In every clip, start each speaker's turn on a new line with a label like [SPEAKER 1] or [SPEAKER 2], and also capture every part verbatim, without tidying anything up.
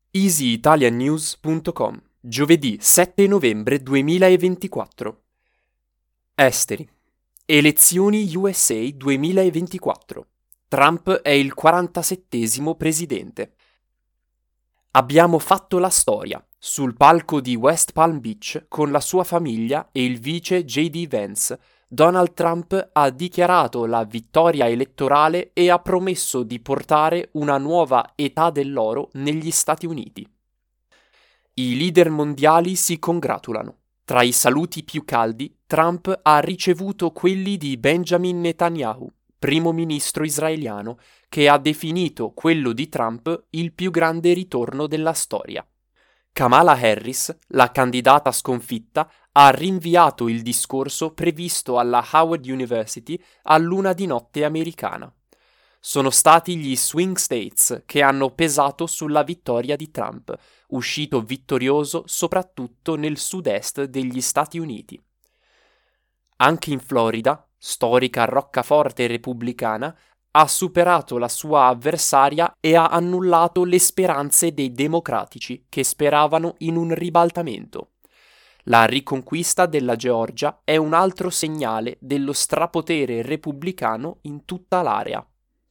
[SPEAKER 1] easy italian news punto com, giovedì sette novembre duemilaventiquattro. Esteri. Elezioni U S A duemilaventiquattro. Trump è il quarantasettesimo presidente. Abbiamo fatto la storia sul palco di West Palm Beach con la sua famiglia e il vice J D Vance. Donald Trump ha dichiarato la vittoria elettorale e ha promesso di portare una nuova età dell'oro negli Stati Uniti. I leader mondiali si congratulano. Tra i saluti più caldi, Trump ha ricevuto quelli di Benjamin Netanyahu, primo ministro israeliano, che ha definito quello di Trump il più grande ritorno della storia. Kamala Harris, la candidata sconfitta, ha rinviato il discorso previsto alla Howard University a luna di notte americana. Sono stati gli swing states che hanno pesato sulla vittoria di Trump, uscito vittorioso soprattutto nel sud-est degli Stati Uniti. Anche in Florida, storica roccaforte repubblicana, ha superato la sua avversaria e ha annullato le speranze dei democratici che speravano in un ribaltamento. La riconquista della Georgia è un altro segnale dello strapotere repubblicano in tutta l'area.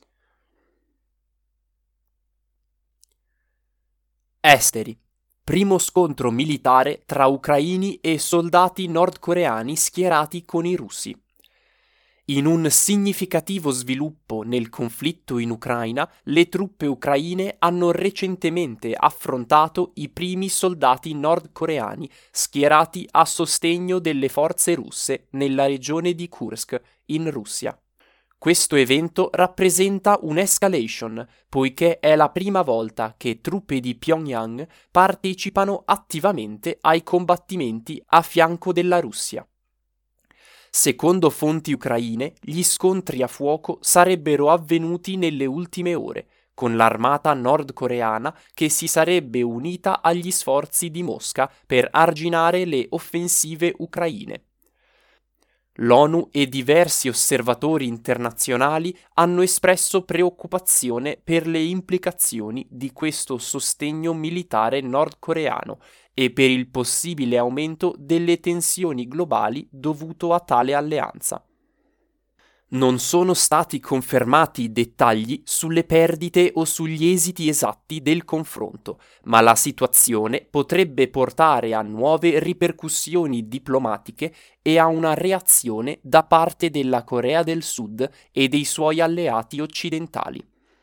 [SPEAKER 1] Esteri. Primo scontro militare tra ucraini e soldati nordcoreani schierati con i russi. In un significativo sviluppo nel conflitto in Ucraina, le truppe ucraine hanno recentemente affrontato i primi soldati nordcoreani schierati a sostegno delle forze russe nella regione di Kursk, in Russia. Questo evento rappresenta un'escalation, poiché è la prima volta che truppe di Pyongyang partecipano attivamente ai combattimenti a fianco della Russia. Secondo fonti ucraine, gli scontri a fuoco sarebbero avvenuti nelle ultime ore, con l'armata nordcoreana che si sarebbe unita agli sforzi di Mosca per arginare le offensive ucraine. L'ONU e diversi osservatori internazionali hanno espresso preoccupazione per le implicazioni di questo sostegno militare nordcoreano e per il possibile aumento delle tensioni globali dovuto a tale alleanza. Non sono stati confermati dettagli sulle perdite o sugli esiti esatti del confronto, ma la situazione potrebbe portare a nuove ripercussioni diplomatiche e a una reazione da parte della Corea del Sud e dei suoi alleati occidentali.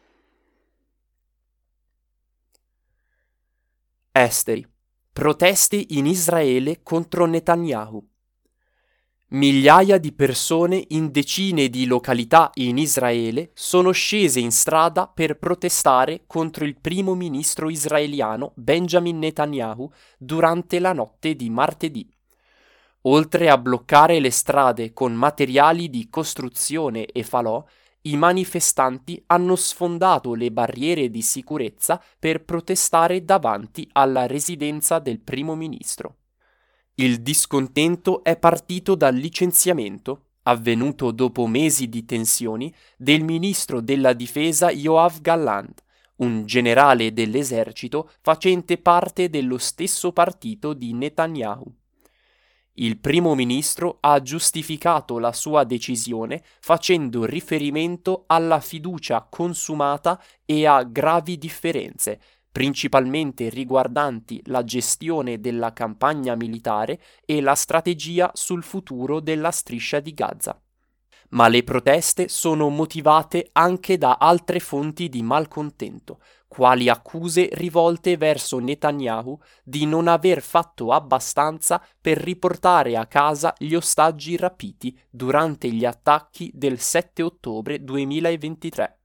[SPEAKER 1] Esteri. Proteste in Israele contro Netanyahu. Migliaia di persone in decine di località in Israele sono scese in strada per protestare contro il primo ministro israeliano Benjamin Netanyahu durante la notte di martedì. Oltre a bloccare le strade con materiali di costruzione e falò, i manifestanti hanno sfondato le barriere di sicurezza per protestare davanti alla residenza del primo ministro. Il discontento è partito dal licenziamento, avvenuto dopo mesi di tensioni, del ministro della difesa Yoav Gallant, un generale dell'esercito facente parte dello stesso partito di Netanyahu. Il primo ministro ha giustificato la sua decisione facendo riferimento alla fiducia consumata e a gravi differenze, principalmente riguardanti la gestione della campagna militare e la strategia sul futuro della striscia di Gaza. Ma le proteste sono motivate anche da altre fonti di malcontento, quali accuse rivolte verso Netanyahu di non aver fatto abbastanza per riportare a casa gli ostaggi rapiti durante gli attacchi del sette ottobre duemilaventitré.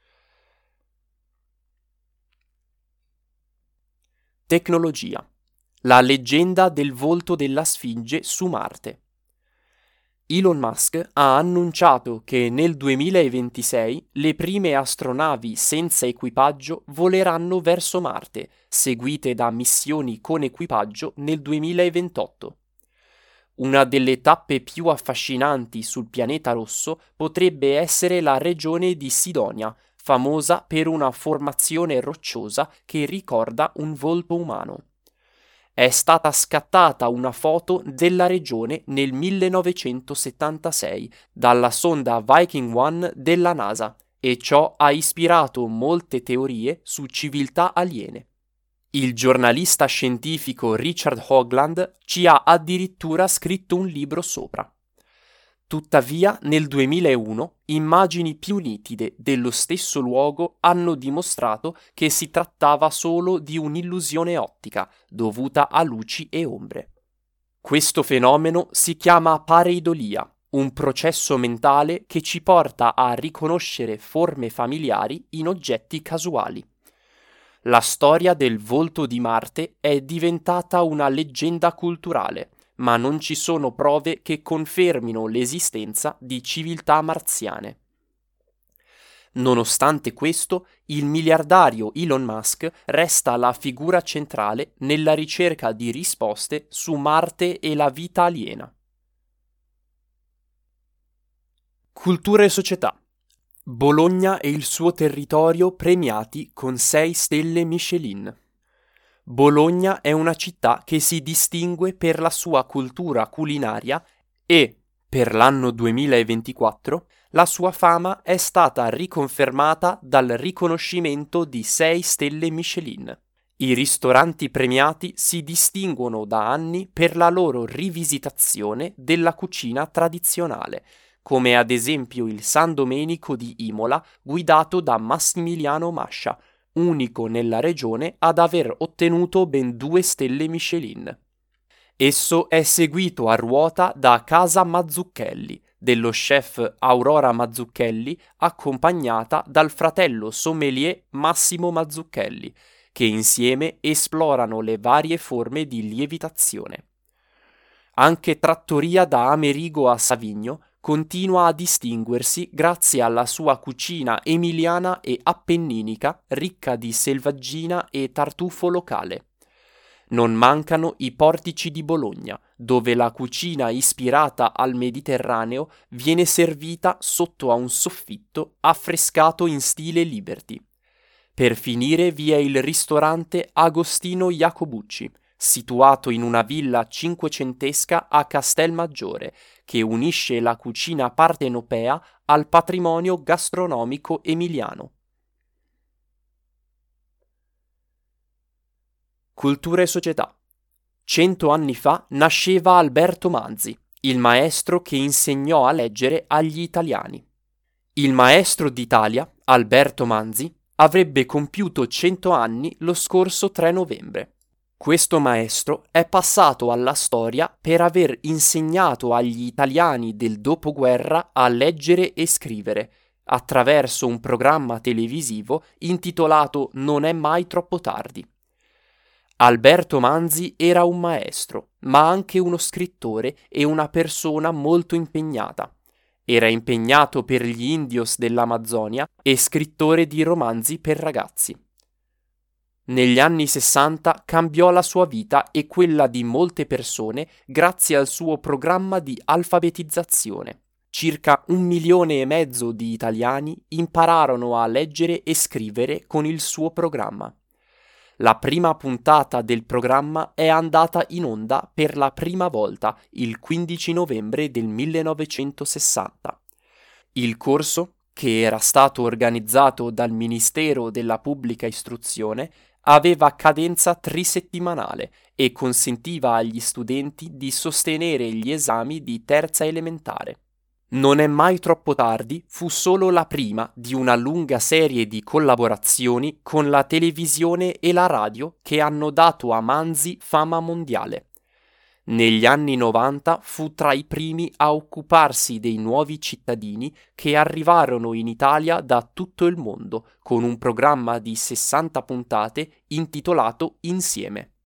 [SPEAKER 1] Tecnologia. La leggenda del volto della Sfinge su Marte. Elon Musk ha annunciato che nel duemilaventisei le prime astronavi senza equipaggio voleranno verso Marte, seguite da missioni con equipaggio nel duemilaventotto. Una delle tappe più affascinanti sul pianeta rosso potrebbe essere la regione di Sidonia, famosa per una formazione rocciosa che ricorda un volto umano. È stata scattata una foto della regione nel millenovecentosettantasei dalla sonda Viking uno della NASA e ciò ha ispirato molte teorie su civiltà aliene. Il giornalista scientifico Richard Hoagland ci ha addirittura scritto un libro sopra. Tuttavia, nel duemilauno, immagini più nitide dello stesso luogo hanno dimostrato che si trattava solo di un'illusione ottica dovuta a luci e ombre. Questo fenomeno si chiama pareidolia, un processo mentale che ci porta a riconoscere forme familiari in oggetti casuali. La storia del volto di Marte è diventata una leggenda culturale, ma non ci sono prove che confermino l'esistenza di civiltà marziane. Nonostante questo, il miliardario Elon Musk resta la figura centrale nella ricerca di risposte su Marte e la vita aliena. Cultura e società. Bologna e il suo territorio premiati con sei stelle Michelin. Bologna è una città che si distingue per la sua cultura culinaria e, per l'anno duemilaventiquattro, la sua fama è stata riconfermata dal riconoscimento di sei stelle Michelin. I ristoranti premiati si distinguono da anni per la loro rivisitazione della cucina tradizionale, come ad esempio il San Domenico di Imola guidato da Massimiliano Mascia, unico nella regione ad aver ottenuto ben due stelle Michelin. Esso è seguito a ruota da Casa Mazzucchelli, dello chef Aurora Mazzucchelli, accompagnata dal fratello sommelier Massimo Mazzucchelli, che insieme esplorano le varie forme di lievitazione. Anche Trattoria da Amerigo a Savigno continua a distinguersi grazie alla sua cucina emiliana e appenninica ricca di selvaggina e tartufo locale. Non mancano i portici di Bologna, dove la cucina ispirata al Mediterraneo viene servita sotto a un soffitto affrescato in stile Liberty. Per finire vi è il ristorante Agostino Jacobucci, situato in una villa cinquecentesca a Castelmaggiore, che unisce la cucina partenopea al patrimonio gastronomico emiliano. Cultura e società. Cento anni fa nasceva Alberto Manzi, il maestro che insegnò a leggere agli italiani. Il maestro d'Italia, Alberto Manzi, avrebbe compiuto cento anni lo scorso tre novembre. Questo maestro è passato alla storia per aver insegnato agli italiani del dopoguerra a leggere e scrivere, attraverso un programma televisivo intitolato Non è mai troppo tardi. Alberto Manzi era un maestro, ma anche uno scrittore e una persona molto impegnata. Era impegnato per gli indios dell'Amazzonia e scrittore di romanzi per ragazzi. Negli anni sessanta cambiò la sua vita e quella di molte persone grazie al suo programma di alfabetizzazione. Circa un milione e mezzo di italiani impararono a leggere e scrivere con il suo programma. La prima puntata del programma è andata in onda per la prima volta il quindici novembre del millenovecentosessanta. Il corso, che era stato organizzato dal Ministero della Pubblica Istruzione, aveva cadenza trisettimanale e consentiva agli studenti di sostenere gli esami di terza elementare. Non è mai troppo tardi fu solo la prima di una lunga serie di collaborazioni con la televisione e la radio che hanno dato a Manzi fama mondiale. Negli anni novanta fu tra i primi a occuparsi dei nuovi cittadini che arrivarono in Italia da tutto il mondo con un programma di sessanta puntate intitolato Insieme.